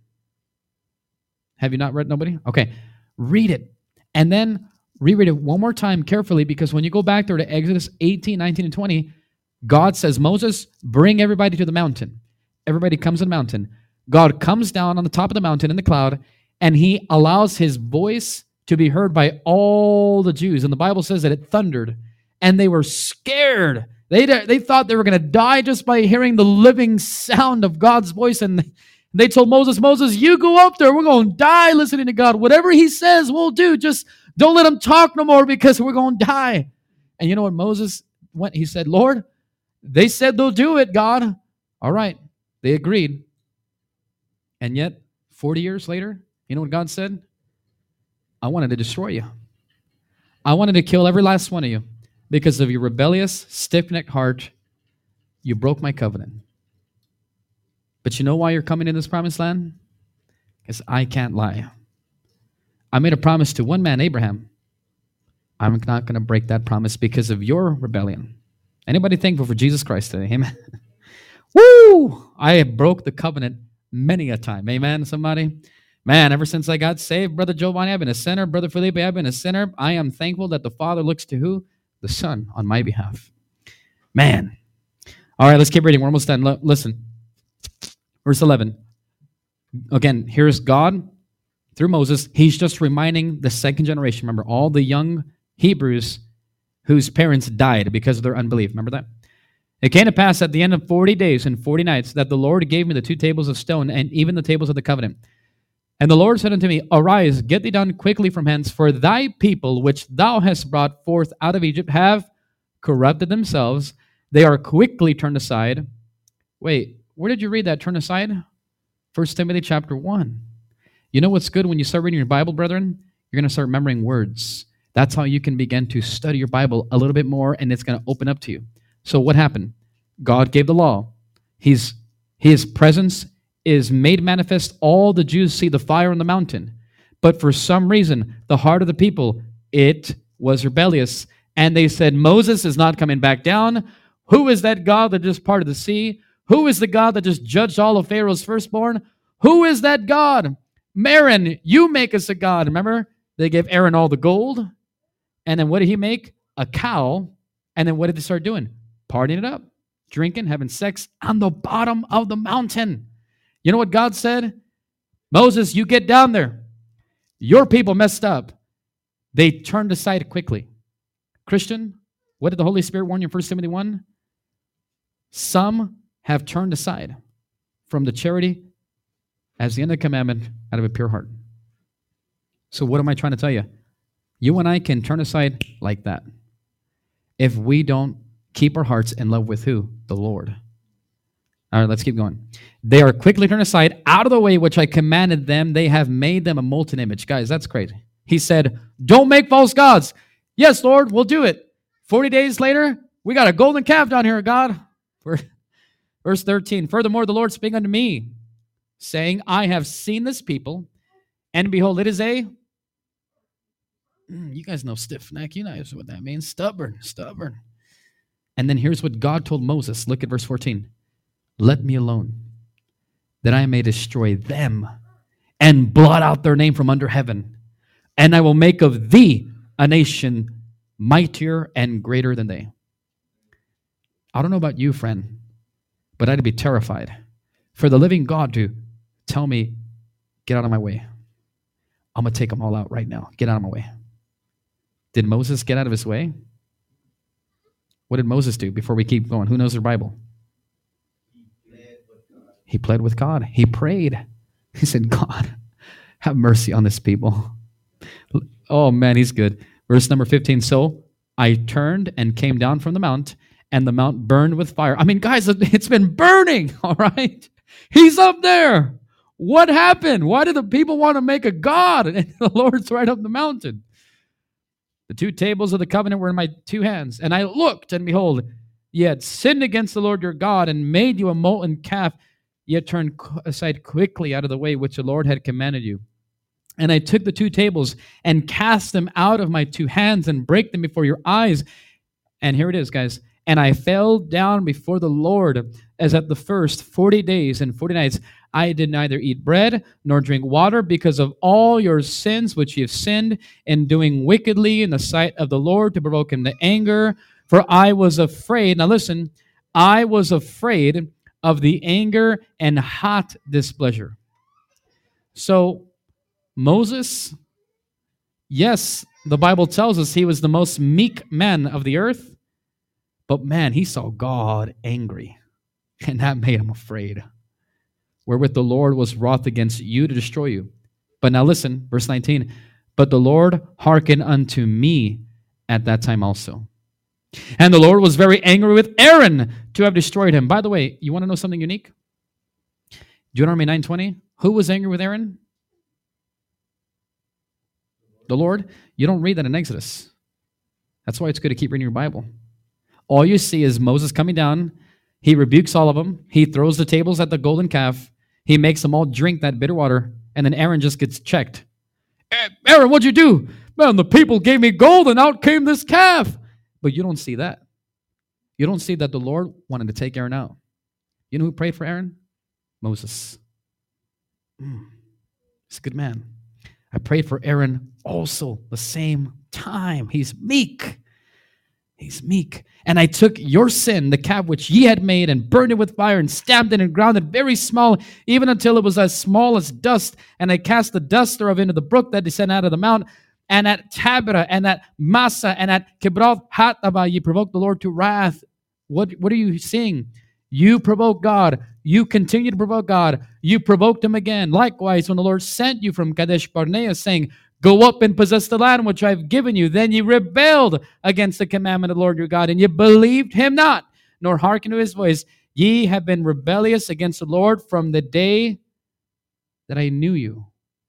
Have you not read? Nobody? Okay. Read it. And then reread it one more time carefully, because when you go back there to Exodus eighteen, nineteen, and twenty, God says, Moses, bring everybody to the mountain. Everybody comes to the mountain. God comes down on the top of the mountain in the cloud, and he allows his voice to be heard by all the Jews. And the Bible says that it thundered, and they were scared. They, they thought they were going to die just by hearing the living sound of God's voice. And they told Moses, Moses, you go up there. We're going to die listening to God. Whatever he says, we'll do. Just don't let him talk no more, because we're going to die. And you know what Moses went? He said, Lord, they said they'll do it, God. All right. They agreed. And yet, forty years later, you know what God said? I wanted to destroy you. I wanted to kill every last one of you. Because of your rebellious, stiff-necked heart, you broke my covenant. But you know why you're coming in this promised land? Because I can't lie. I made a promise to one man, Abraham. I'm not going to break that promise because of your rebellion. Anybody thankful for Jesus Christ today? Amen. Woo! I broke the covenant many a time. Amen, somebody? Man, ever since I got saved, Brother Giovanni, I've been a sinner. Brother Felipe, I've been a sinner. I am thankful that the Father looks to who? The Son on my behalf. Man. All right, let's keep reading. We're almost done. L- listen. Verse eleven. Again, here's God through Moses. He's just reminding the second generation. Remember, all the young Hebrews whose parents died because of their unbelief. Remember that? It came to pass at the end of forty days and forty nights that the Lord gave me the two tables of stone and even the tables of the covenant. And the Lord said unto me, Arise, get thee down quickly from hence, for thy people which thou hast brought forth out of Egypt have corrupted themselves. They are quickly turned aside. Wait, where did you read that? Turn aside? First Timothy chapter one. You know what's good when you start reading your Bible, brethren? You're going to start remembering words. That's how you can begin to study your Bible a little bit more, and it's going to open up to you. So what happened? God gave the law. He's, his presence is made manifest. All the Jews see the fire on the mountain. But for some reason, the heart of the people, it was rebellious. And they said, Moses is not coming back down. Who is that God that just parted the sea? Who is the God that just judged all of Pharaoh's firstborn? Who is that God? Aaron, you make us a God. Remember, they gave Aaron all the gold. And then what did he make? A cow. And then what did they start doing? Partying it up, drinking, having sex on the bottom of the mountain. You know what God said? Moses, you get down there. Your people messed up. They turned aside quickly. Christian, what did the Holy Spirit warn you in First Timothy one? Some have turned aside from the charity as the end of the commandment out of a pure heart. So what am I trying to tell you? You and I can turn aside like that if we don't keep our hearts in love with who? The Lord. All right, let's keep going. They are quickly turned aside out of the way which I commanded them. They have made them a molten image. Guys, that's crazy. He said, don't make false gods. Yes, Lord, we'll do it. forty days later, we got a golden calf down here, God. Verse thirteen, furthermore, the Lord spake unto me, saying, I have seen this people, and behold, it is a, you guys know stiff neck. You know what that means. Stubborn, stubborn. And then here's what God told Moses. Look at verse fourteen. Let me alone, that I may destroy them and blot out their name from under heaven. And I will make of thee a nation mightier and greater than they. I don't know about you, friend, but I'd be terrified for the living God to tell me, get out of my way. I'm going to take them all out right now. Get out of my way. Did Moses get out of his way? What did Moses do before we keep going? Who knows their Bible? He pled with God. He prayed. He said, God, have mercy on this people. Oh, man, he's good. Verse number fifteen, so I turned and came down from the mount, and the mount burned with fire. I mean, guys, it's been burning, all right? He's up there. What happened? Why did the people want to make a god? And the Lord's right up the mountain. The two tables of the covenant were in my two hands. And I looked, and behold, ye had sinned against the Lord your God and made you a molten calf. Ye had turned aside quickly out of the way which the Lord had commanded you. And I took the two tables and cast them out of my two hands and brake them before your eyes. And here it is, guys. And I fell down before the Lord as at the first forty days and forty nights. I did neither eat bread nor drink water because of all your sins which ye have sinned in doing wickedly in the sight of the Lord to provoke him to anger. For I was afraid. Now listen, I was afraid of the anger and hot displeasure. So Moses, yes, the Bible tells us he was the most meek man of the earth. But man, he saw God angry, and that made him afraid. Wherewith the Lord was wroth against you to destroy you. But now listen, verse nineteen, but the Lord hearkened unto me at that time also. And the Lord was very angry with Aaron to have destroyed him. By the way, you want to know something unique? Deuteronomy nine twenty, who was angry with Aaron? The Lord. You don't read that in Exodus. That's why it's good to keep reading your Bible. All you see is Moses coming down. He rebukes all of them. He throws the tables at the golden calf. He makes them all drink that bitter water. And then Aaron just gets checked. Aaron, what'd you do? Man, the people gave me gold and out came this calf. But you don't see that. You don't see that the Lord wanted to take Aaron out. You know who prayed for Aaron? Moses. Mm, he's a good man. I prayed for Aaron also the same time. He's meek. He's meek. And I took your sin, the calf which ye had made, and burned it with fire, and stamped it and ground it very small, even until it was as small as dust. And I cast the dust thereof into the brook that descended out of the mount. And at Taberah, and at Massa, and at Kibroth Hattaavah, ye provoked the Lord to wrath. What, what are you seeing? You provoke God. You continue to provoke God. You provoked him again. Likewise, when the Lord sent you from Kadesh Barnea, saying, go up and possess the land which I have given you. Then ye rebelled against the commandment of the Lord your God, and ye believed him not, nor hearkened to his voice. Ye have been rebellious against the Lord from the day that I knew you.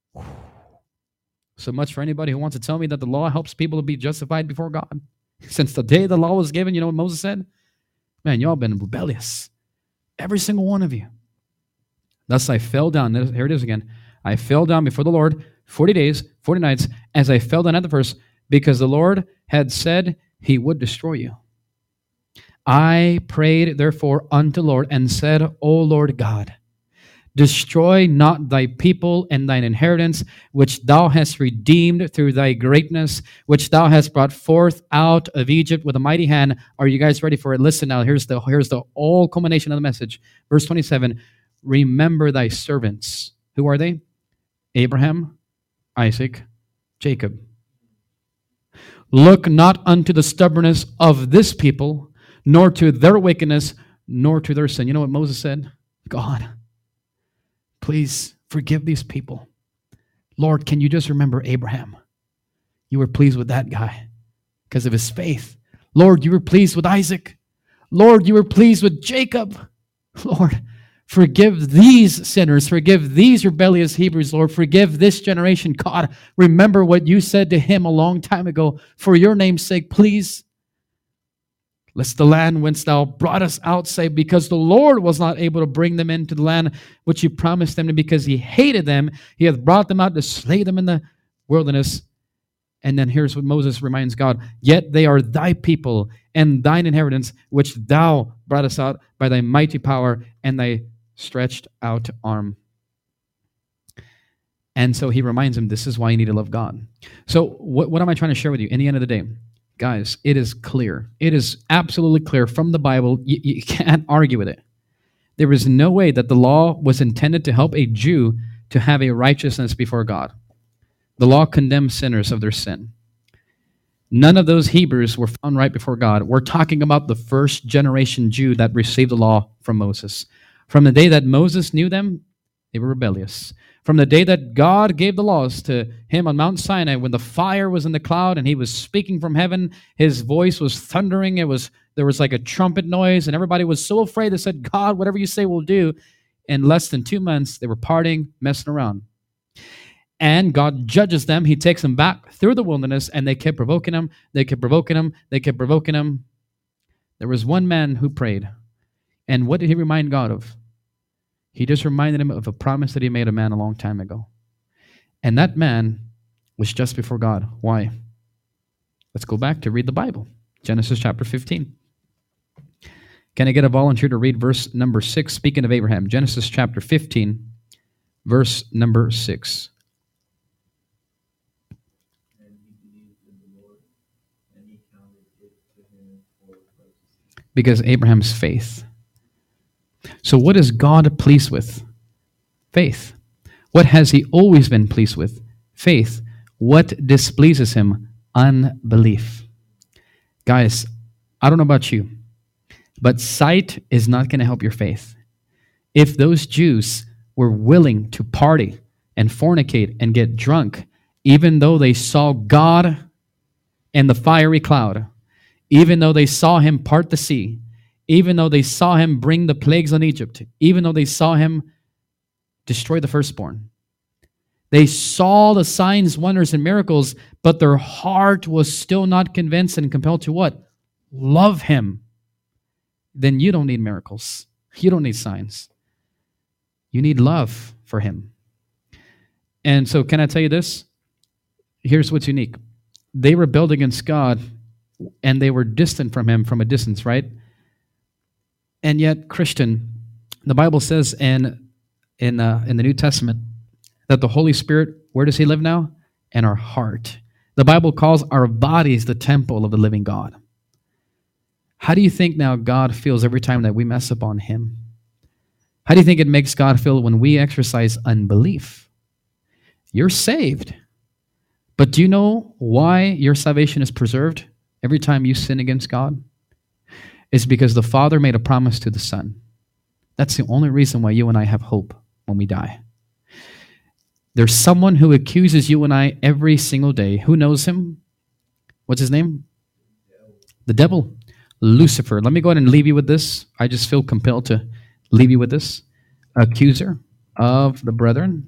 So much for anybody who wants to tell me that the law helps people to be justified before God. Since the day the law was given, you know what Moses said? Man, y'all been rebellious. Every single one of you. Thus I fell down. Here it is again. I fell down before the Lord forty days, forty nights, as I fell down at the first, because the Lord had said he would destroy you. I prayed therefore unto the Lord and said, O Lord God, destroy not thy people and thine inheritance, which thou hast redeemed through thy greatness, which thou hast brought forth out of Egypt with a mighty hand. Are you guys ready for it? Listen now. Here's the, here's the all culmination of the message. Verse twenty-seven, remember thy servants. Who are they? Abraham, Isaac, Jacob. Look not unto the stubbornness of this people, nor to their wickedness, nor to their sin. You know what Moses said? God, please forgive these people. Lord, can you just remember Abraham? You were pleased with that guy because of his faith. Lord, you were pleased with Isaac. Lord, you were pleased with Jacob. Lord, forgive these sinners. Forgive these rebellious Hebrews, Lord. Forgive this generation. God, remember what you said to him a long time ago. For your name's sake, please. Lest the land whence thou brought us out say, because the Lord was not able to bring them into the land which he promised them, and because he hated them, he hath brought them out to slay them in the wilderness. And then here's what Moses reminds God. Yet they are thy people and thine inheritance, which thou brought us out by thy mighty power and thy stretched out arm. And so he reminds him, this is why you need to love God. So what, what am I trying to share with you? In the end of the day, guys, it is clear. It is absolutely clear from the Bible. You, you can't argue with it. There is no way that the law was intended to help a Jew to have a righteousness before God. The law condemns sinners of their sin. None of those Hebrews were found right before God. We're talking about the first generation Jew that received the law from Moses. From the day that Moses knew them, they were rebellious. From the day that God gave the laws to him on Mount Sinai, when the fire was in the cloud and he was speaking from heaven, his voice was thundering. It was there was like a trumpet noise, and everybody was so afraid. They said, God, whatever you say, we'll do. In less than two months, they were partying, messing around. And God judges them. He takes them back through the wilderness, and they kept provoking him. They kept provoking him. They kept provoking him. There was one man who prayed. And what did he remind God of? He just reminded him of a promise that he made a man a long time ago. And that man was just before God. Why? Let's go back to read the Bible. Genesis chapter fifteen. Can I get a volunteer to read verse number six? Speaking of Abraham, Genesis chapter fifteen, verse number six. Because Abraham's faith. So what is God pleased with? Faith. What has he always been pleased with? Faith. What displeases him? Unbelief. Guys, I don't know about you, but sight is not going to help your faith. If those Jews were willing to party and fornicate and get drunk, even though they saw God in the fiery cloud, even though they saw him part the sea, even though they saw him bring the plagues on Egypt, even though they saw him destroy the firstborn. They saw the signs, wonders, and miracles, but their heart was still not convinced and compelled to what? Love him. Then you don't need miracles. You don't need signs. You need love for him. And so can I tell you this? Here's what's unique. They rebelled against God, and they were distant from him from a distance, right? And yet, Christian, the Bible says in in uh, in the New Testament that the Holy Spirit, where does he live now? In our heart. The Bible calls our bodies the temple of the living God. How do you think now God feels every time that we mess up on him? How do you think it makes God feel when we exercise unbelief? You're saved. But do you know why your salvation is preserved every time you sin against God? It's because the Father made a promise to the Son. That's the only reason why you and I have hope when we die. There's someone who accuses you and I every single day. Who knows him? What's his name? The devil. Lucifer. Let me go ahead and leave you with this. I just feel compelled to leave you with this. Accuser of the brethren.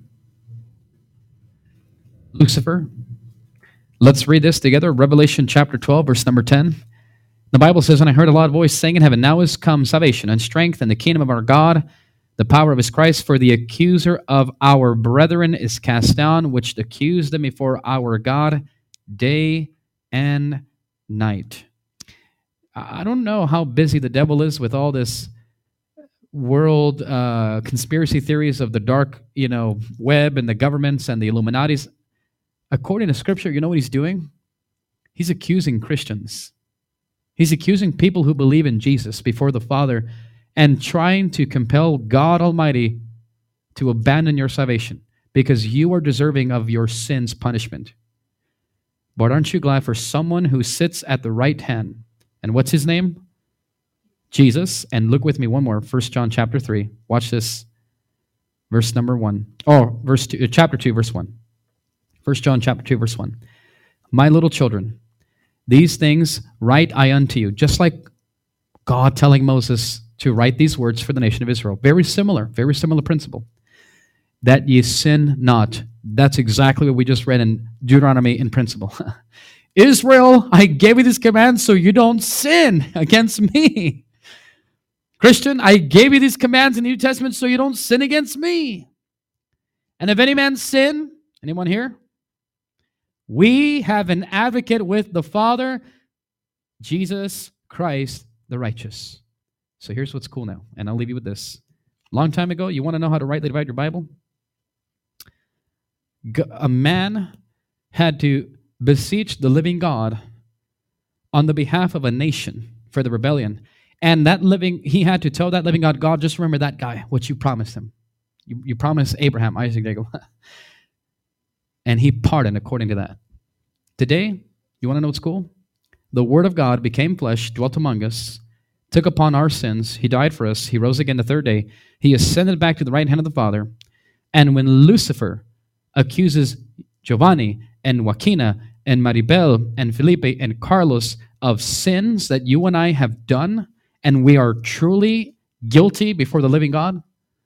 Lucifer. Let's read this together. Revelation chapter twelve, verse number ten. The Bible says, and I heard a loud voice saying in heaven, now is come salvation and strength and the kingdom of our God, the power of his Christ, for the accuser of our brethren is cast down, which accused them before our God day and night. I don't know how busy the devil is with all this world uh, conspiracy theories of the dark, you know, web and the governments and the Illuminatis. According to Scripture, you know what he's doing? He's accusing Christians. He's accusing people who believe in Jesus before the Father and trying to compel God Almighty to abandon your salvation because you are deserving of your sin's punishment. But aren't you glad for someone who sits at the right hand? And what's his name? Jesus. And look with me one more. First John chapter three. Watch this. Verse number one. Oh, verse two, uh, chapter two, verse one. First John chapter two, verse one. My little children, these things write I unto you, just like God telling Moses to write these words for the nation of Israel. Very similar, very similar principle. That ye sin not. That's exactly what we just read in Deuteronomy in principle. Israel, I gave you these commands so you don't sin against me. Christian, I gave you these commands in the New Testament so you don't sin against me. And if any man sin, anyone here? We have an advocate with the Father, Jesus Christ the righteous. So here's what's cool now, and I'll leave you with this. Long time ago, you want to know how to rightly divide your Bible? A man had to beseech the living God on the behalf of a nation for the rebellion. And that living, he had to tell that living God, God, just remember that guy, what you promised him. You, you promised Abraham, Isaac, Jacob. And he pardoned according to that. Today, you want to know what's cool? The Word of God became flesh, dwelt among us, took upon our sins. He died for us. He rose again the third day. He ascended back to the right hand of the Father. And when Lucifer accuses Giovanni and Joaquina and Maribel and Felipe and Carlos of sins that you and I have done, and we are truly guilty before the living God,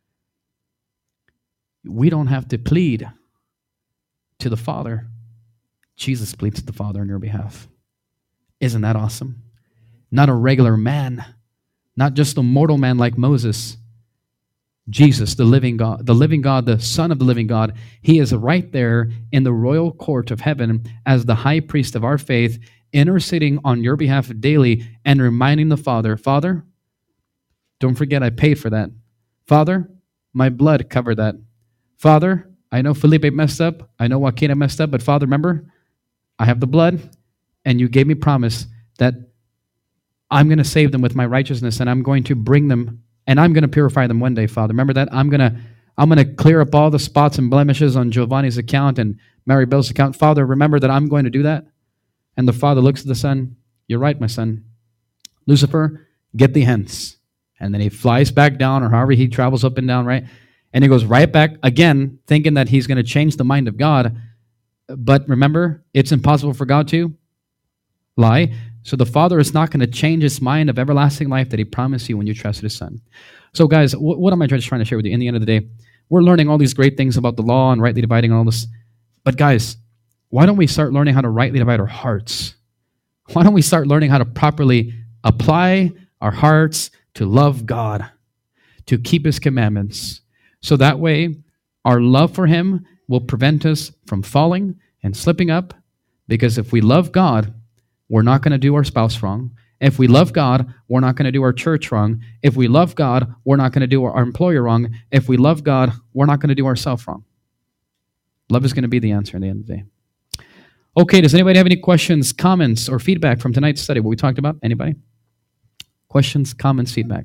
we don't have to plead to the Father. Jesus pleads to the Father on your behalf. Isn't that awesome? Not a regular man, not just a mortal man like Moses. Jesus, the living God, the living God, the Son of the living God, he is right there in the royal court of heaven as the high priest of our faith, interceding on your behalf daily and reminding the Father, Father, don't forget I paid for that. Father, my blood covered that. Father, I know Felipe messed up. I know Joaquina messed up, but Father, remember, I have the blood, and you gave me promise that I'm going to save them with my righteousness, and I'm going to bring them, and I'm going to purify them one day, Father. Remember that? I'm going to I'm going to clear up all the spots and blemishes on Giovanni's account and Mary Bell's account. Father, remember that I'm going to do that. And the Father looks at the Son. You're right, my son. Lucifer, get thee hence. And then he flies back down, or however he travels up and down, right? And he goes right back again, thinking that he's going to change the mind of God. But remember, it's impossible for God to lie. So the Father is not going to change his mind of everlasting life that he promised you when you trusted his Son. So guys, what, what am I just trying to share with you? In the end of the day, we're learning all these great things about the law and rightly dividing and all this. But guys, why don't we start learning how to rightly divide our hearts? Why don't we start learning how to properly apply our hearts to love God, to keep his commandments? So that way, our love for him will prevent us from falling and slipping up. Because if we love God, we're not going to do our spouse wrong. If we love God, we're not going to do our church wrong. If we love God, we're not going to do our employer wrong. If we love God, we're not going to do ourselves wrong. Love is going to be the answer at the end of the day. Okay, does anybody have any questions, comments, or feedback from tonight's study, what we talked about? Anybody? Questions, comments, feedback?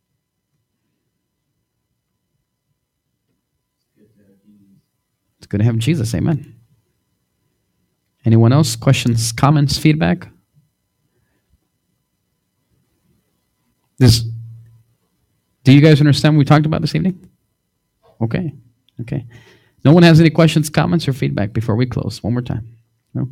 It's good to have Jesus, amen. Anyone else? Questions, comments, feedback? This, do you guys understand what we talked about this evening? Okay, okay. No one has any questions, comments, or feedback before we close? One more time. No?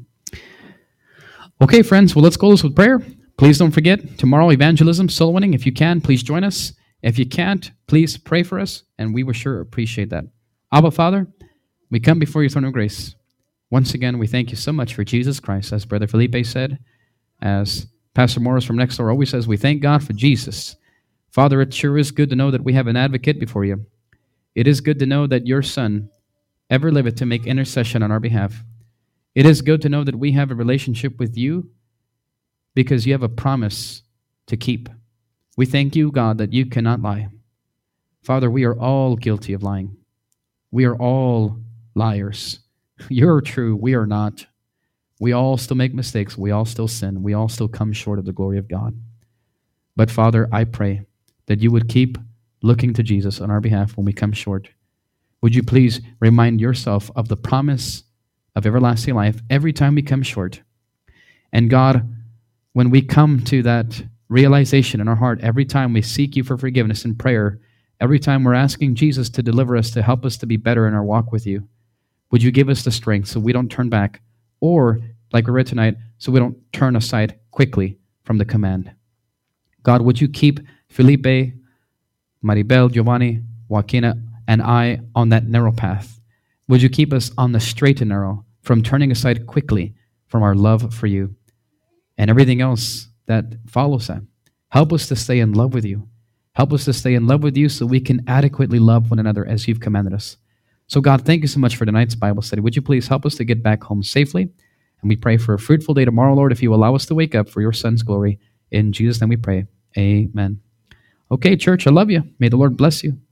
Okay, friends, well, let's close with prayer. Please don't forget, tomorrow, evangelism, soul winning. If you can, please join us. If you can't, please pray for us, and we will sure appreciate that. Abba, Father, we come before your throne of grace. Once again, we thank you so much for Jesus Christ. As Brother Felipe said, as Pastor Morris from next door always says, we thank God for Jesus. Father, it sure is good to know that we have an advocate before you. It is good to know that your Son ever liveth to make intercession on our behalf. It is good to know that we have a relationship with you because you have a promise to keep. We thank you, God, that you cannot lie. Father, we are all guilty of lying. We are all liars. You're true. We are not. We all still make mistakes. We all still sin. We all still come short of the glory of God. But Father, I pray that you would keep looking to Jesus on our behalf when we come short. Would you please remind yourself of the promise of everlasting life every time we come short? And God, when we come to that realization in our heart, every time we seek you for forgiveness in prayer, every time we're asking Jesus to deliver us, to help us to be better in our walk with you, would you give us the strength so we don't turn back, or, like we read tonight, so we don't turn aside quickly from the command? God, would you keep Felipe, Maribel, Giovanni, Joaquina, and I on that narrow path? Would you keep us on the straight and narrow from turning aside quickly from our love for you and everything else that follows that? Help us to stay in love with you. Help us to stay in love with you so we can adequately love one another as you've commanded us. So God, thank you so much for tonight's Bible study. Would you please help us to get back home safely? And we pray for a fruitful day tomorrow, Lord, if you allow us to wake up for your Son's glory. In Jesus' name we pray. Amen. Okay, church, I love you. May the Lord bless you.